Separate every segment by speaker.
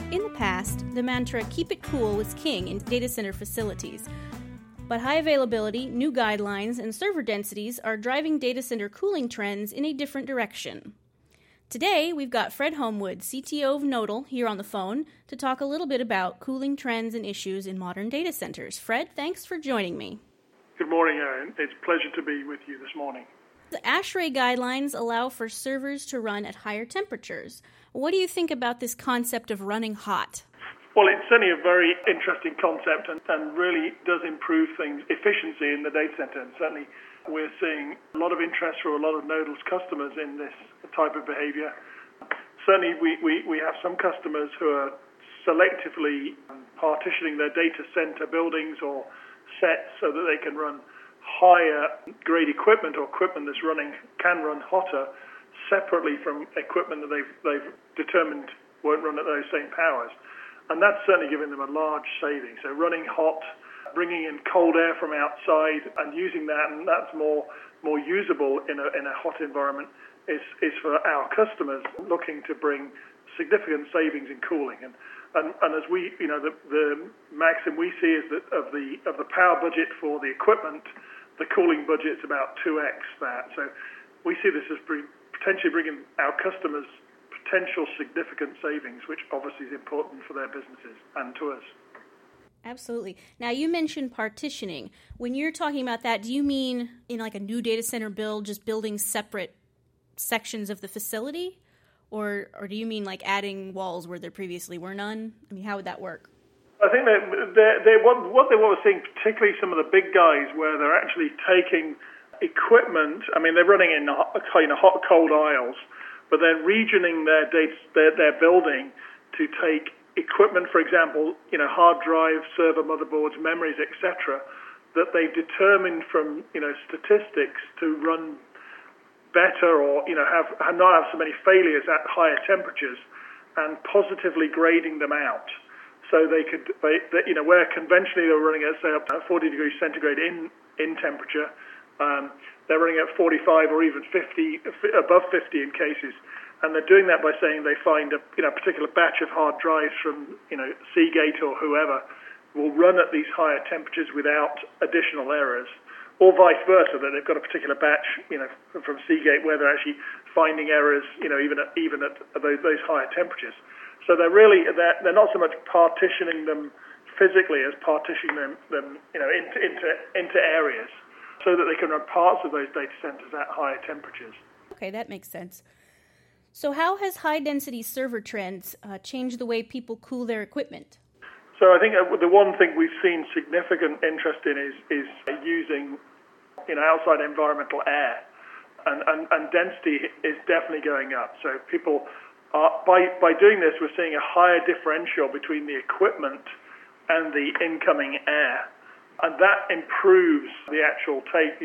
Speaker 1: In the past, the mantra "keep it cool" was king in data center facilities. But high availability, new guidelines, and server densities are driving data center cooling trends in a different direction. Today, we've got Fred Homewood, CTO of Nodal, here on the phone to talk a little bit about cooling trends and issues in modern data centers. Fred, thanks for joining me.
Speaker 2: Good morning, Erin. It's a pleasure to be with you this morning.
Speaker 1: The ASHRAE guidelines allow for servers to run at higher temperatures. What do you think about this concept of running hot?
Speaker 2: Well, it's certainly a very interesting concept and really does improve things, efficiency in the data center. And certainly we're seeing a lot of interest from a lot of Nodal's customers in this type of behavior. Certainly we have some customers who are selectively partitioning their data center buildings or sets so that they can run higher grade equipment or equipment that's can run hotter separately from equipment that they've determined won't run at those same powers. And that's certainly giving them a large saving. So running hot, bringing in cold air from outside and using that, and that's more usable in a hot environment, is for our customers looking to bring significant savings in cooling. And as we, the maxim we see is that of the power budget for the equipment, the cooling budget's about 2x that. So we see this as potentially bringing our customers potential significant savings, which obviously is important for their businesses and to us.
Speaker 1: Absolutely. Now, you mentioned partitioning. When you're talking about that, do you mean in like a new data center build, just building separate sections of the facility? Or do you mean like adding walls where there previously were none? I mean, how would that work?
Speaker 2: I think what we're seeing, particularly some of the big guys, where they're actually taking equipment. I mean, they're running in kind of hot, cold aisles, but they're regioning their building to take equipment, for example, hard drives, server motherboards, memories, etc., that they've determined from statistics to run better or not have so many failures at higher temperatures, and positively grading them out. So they could, where conventionally they were running at, say, up to 40 degrees centigrade in temperature, they're running at 45 or even 50, above 50 in cases. And they're doing that by saying they find a particular batch of hard drives from Seagate or whoever will run at these higher temperatures without additional errors, or vice versa, that they've got a particular batch from Seagate where they're actually finding errors even at those higher temperatures. So they're not so much partitioning them physically as partitioning them into areas so that they can run parts of those data centers at higher temperatures.
Speaker 1: Okay, that makes sense. So how has high-density server trends changed the way people cool their equipment?
Speaker 2: So I think the one thing we've seen significant interest in is using outside environmental air, and density is definitely going up. So people by doing this, we're seeing a higher differential between the equipment and the incoming air, and that improves the actual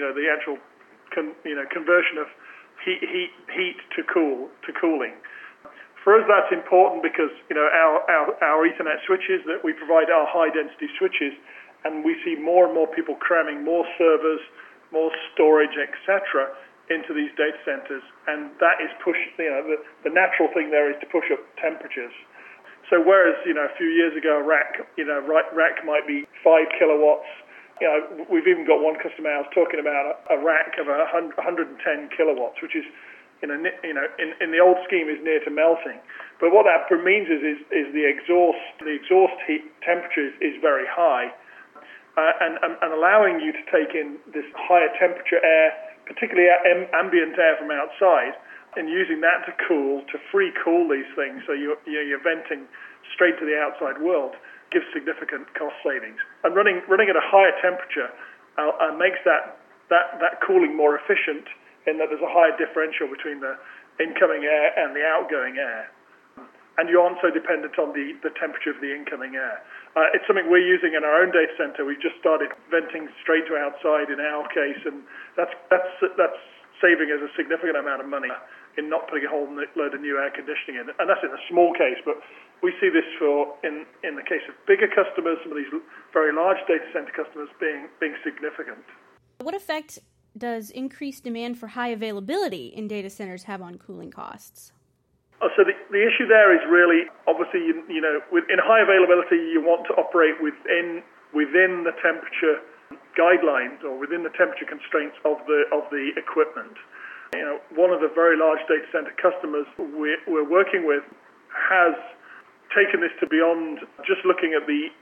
Speaker 2: conversion of heat to cooling. For us, that's important because our Ethernet switches that we provide are high density switches, and we see more and more people cramming more servers, more storage, etc. into these data centers, and that is the natural thing there is to push up temperatures. So whereas a few years ago a rack might be 5 kilowatts, we've even got one customer I was talking about a rack of 110 kilowatts, which is in the old scheme is near to melting. But what that means is the exhaust heat temperature is very high, and allowing you to take in this higher temperature air, particularly ambient air from outside, and using that to free cool these things, so you're venting straight to the outside world, gives significant cost savings. And running at a higher temperature makes that cooling more efficient, in that there's a higher differential between the incoming air and the outgoing air. And you aren't so dependent on the temperature of the incoming air. It's something we're using in our own data center. We've just started venting straight to outside in our case, and that's saving us a significant amount of money in not putting a whole load of new air conditioning in. And that's in a small case, but we see this in the case of bigger customers, some of these very large data center customers being significant.
Speaker 1: What effect does increased demand for high availability in data centers have on cooling costs?
Speaker 2: So the issue there is really, obviously, in high availability, you want to operate within the temperature guidelines or within the temperature constraints of the equipment. One of the very large data center customers we're working with has taken this to beyond just looking at the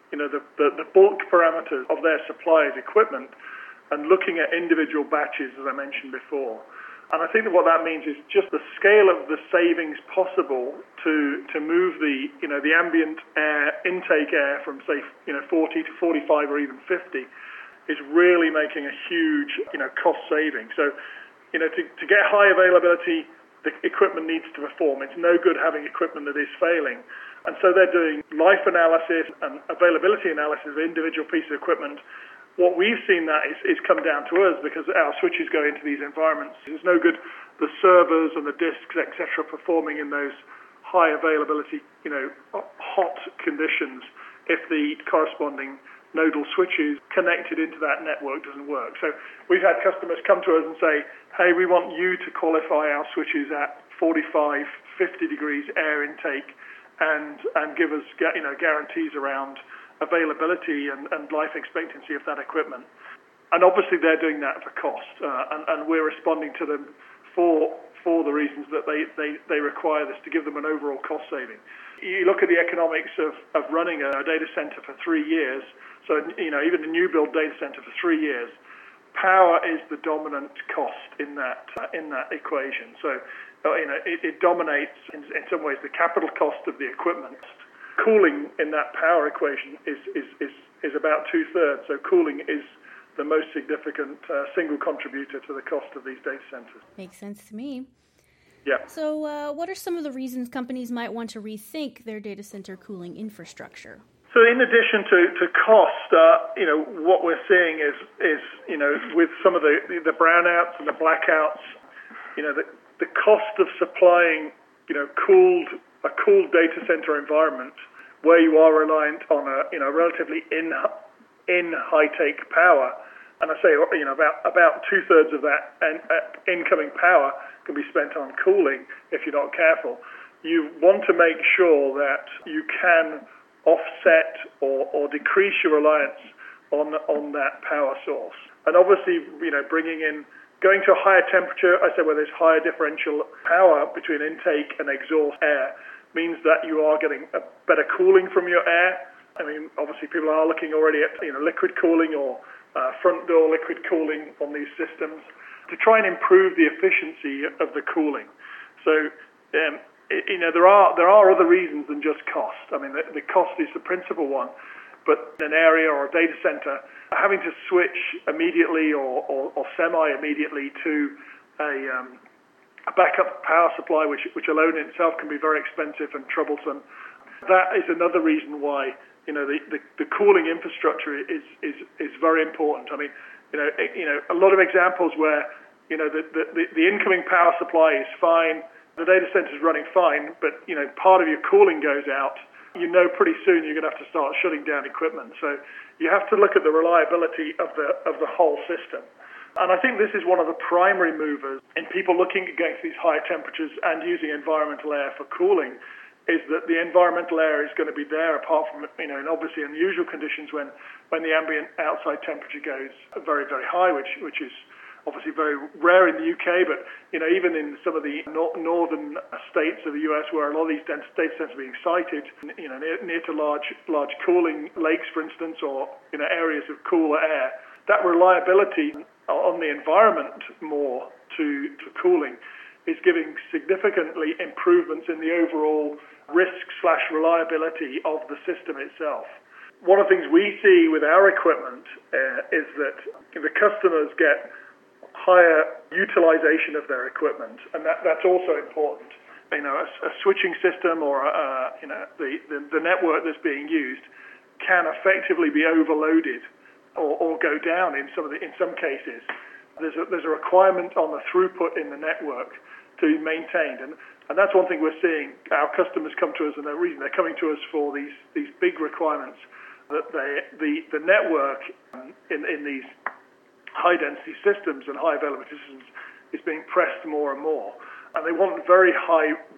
Speaker 2: bulk parameters of their supplier's equipment and looking at individual batches, as I mentioned before. And I think that what that means is just the scale of the savings possible to move the ambient air, intake air from, say, 40 to 45 or even 50 is really making a huge, cost saving. So, to get high availability, the equipment needs to perform. It's no good having equipment that is failing. And so they're doing life analysis and availability analysis of individual pieces of equipment. What we've seen that is come down to us because our switches go into these environments. It's no good the servers and the disks, etc., performing in those high availability, hot conditions if the corresponding nodal switches connected into that network doesn't work. So we've had customers come to us and say, hey, we want you to qualify our switches at 45, 50 degrees air intake and give us guarantees around availability and life expectancy of that equipment. And obviously they're doing that for cost, and we're responding to them for the reasons that they require this to give them an overall cost saving. You look at the economics of running a data center for 3 years, so even a new build data center for 3 years, power is the dominant cost in that equation. So it dominates in some ways the capital cost of the equipment. Cooling in that power equation is about 2/3. So cooling is the most significant single contributor to the cost of these data centers.
Speaker 1: Makes sense to me.
Speaker 2: Yeah.
Speaker 1: So what are some of the reasons companies might want to rethink their data center cooling infrastructure?
Speaker 2: So in addition to cost, what we're seeing is with some of the brownouts and the blackouts, the cost of supplying a cooled data center environment where you are reliant on a relatively in high take power, and I say about 2/3 of that incoming power can be spent on cooling if you're not careful. You want to make sure that you can offset or decrease your reliance on that power source, and obviously going to a higher temperature, I say where there's higher differential power between intake and exhaust air, means that you are getting a better cooling from your air. I mean, obviously people are looking already at liquid cooling or front door liquid cooling on these systems to try and improve the efficiency of the cooling. So there are other reasons than just cost. I mean, the cost is the principal one, but in an area or a data center, having to switch immediately or semi-immediately to a backup power supply, which alone in itself can be very expensive and troublesome. That is another reason why the cooling infrastructure is very important. I mean, a lot of examples where the incoming power supply is fine, the data center is running fine, but part of your cooling goes out. Pretty soon you're going to have to start shutting down equipment. So you have to look at the reliability of the whole system. And I think this is one of the primary movers in people looking at going to these higher temperatures and using environmental air for cooling, is that the environmental air is going to be there apart from, in obviously unusual conditions when the ambient outside temperature goes very, very high, which is obviously very rare in the UK, but, even in some of the northern states of the US where a lot of these data centers are being sited, near to large cooling lakes, for instance, or, areas of cooler air, that reliability on the environment more to cooling is giving significantly improvements in the overall risk/reliability of the system itself. One of the things we see with our equipment is that the customers get higher utilization of their equipment, and that's also important. A switching system or the network that's being used can effectively be overloaded or go down in some cases. There's a requirement on the throughput in the network to be maintained, and that's one thing we're seeing. Our customers come to us, and the reason they're coming to us for these big requirements, that the network in these high density systems and high availability systems is being pressed more and more, and they want very high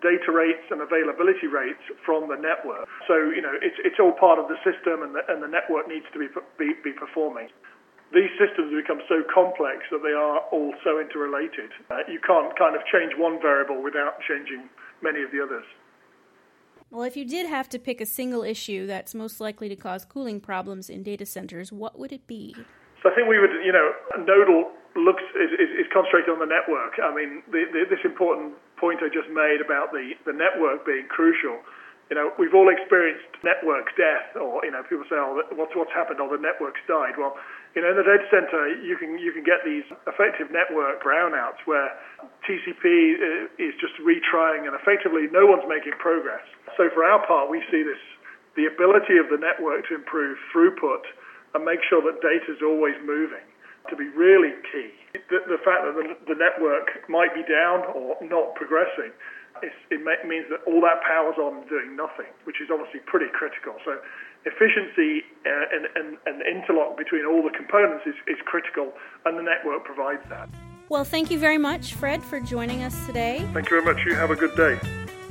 Speaker 2: data rates and availability rates from the network. So, it's all part of the system, and the network needs to be performing. These systems become so complex that they are all so interrelated. You can't kind of change one variable without changing many of the others.
Speaker 1: Well, if you did have to pick a single issue that's most likely to cause cooling problems in data centers, what would it be?
Speaker 2: So I think we would, nodal is concentrated on the network. I mean, this important point I just made about the network being crucial. We've all experienced network death, or people say, "Oh, what's happened? Oh, the network's died." Well, in the data center, you can get these effective network brownouts where TCP is just retrying, and effectively no one's making progress. So for our part, we see the ability of the network to improve throughput and make sure that data is always moving to be really key. The fact that the network might be down or not progressing, it means that all that power's on doing nothing, which is obviously pretty critical. So efficiency and interlock between all the components is critical, and the network provides that.
Speaker 1: Well, thank you very much, Fred, for joining us today.
Speaker 2: Thank you very much. You have a good day.